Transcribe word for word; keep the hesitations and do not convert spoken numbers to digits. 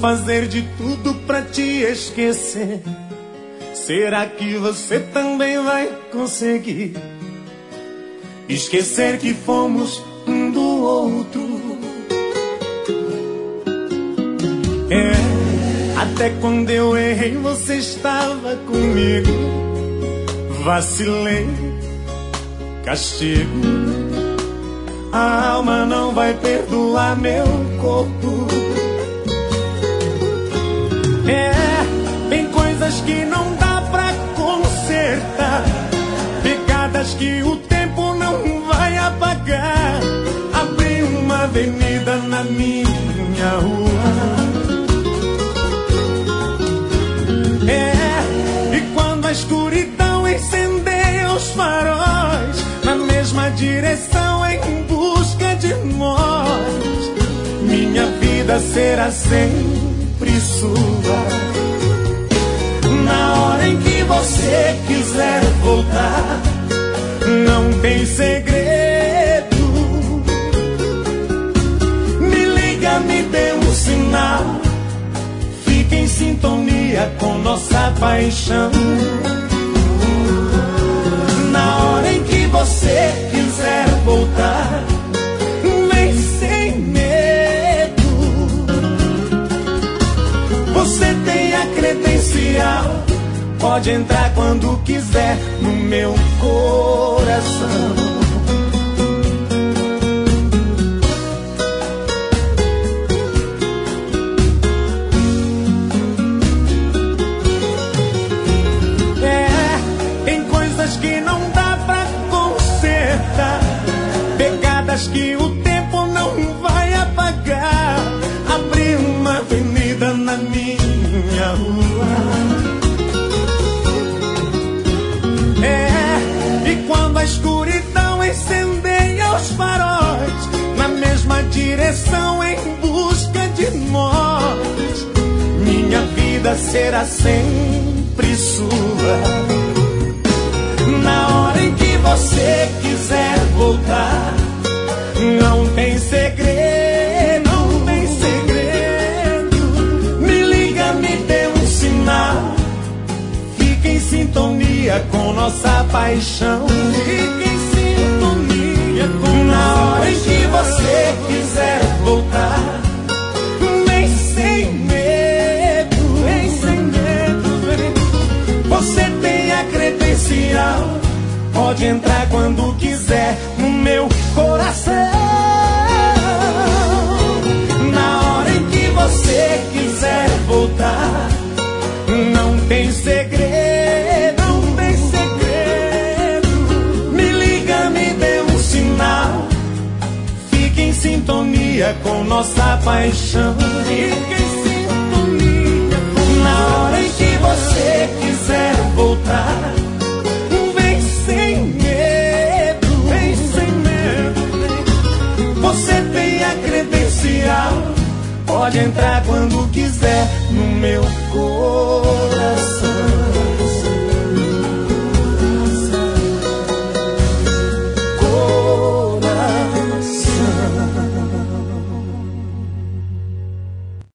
fazer de tudo pra te esquecer. Será que você também vai conseguir esquecer que fomos um do outro? É, até quando eu errei você estava comigo. Vacilei, castigo. A alma não vai perdoar meu corpo. É, tem coisas que não dá pra consertar, pegadas que o tempo não vai apagar. Abri uma avenida na minha rua. É, e quando a escuridão incendeia os faróis, na mesma direção em busca de nós, minha vida será sempre sua. Na hora em que você quiser voltar, não tem segredo. Me liga, me dê um sinal, fique em sintonia com nossa paixão. Na hora em que você quiser voltar, vem sem medo. Você tem a credencial, pode entrar quando quiser no meu coração. Que não dá pra consertar, pegadas que o tempo não vai apagar. Abri uma avenida na minha rua. É, e quando a escuridão incendeia os faróis, na mesma direção em busca de nós, minha vida será sempre sua. Na hora em que você quiser voltar, não tem segredo, não tem segredo. Me liga, me dê um sinal, fique em sintonia com nossa paixão. Fique em sintonia com na hora em que você quiser voltar, vem sem medo, vem sem medo, vem. Você tem a credencial, pode entrar quando quiser no meu coração. Na hora em que você quiser voltar, não tem segredo, não tem segredo. Me liga, me dê um sinal, fique em sintonia com nossa paixão. Fique em sintonia com na hora em que você quiser voltar, sem medo, vem sem medo. Você tem a credencial, pode entrar quando quiser no meu coração.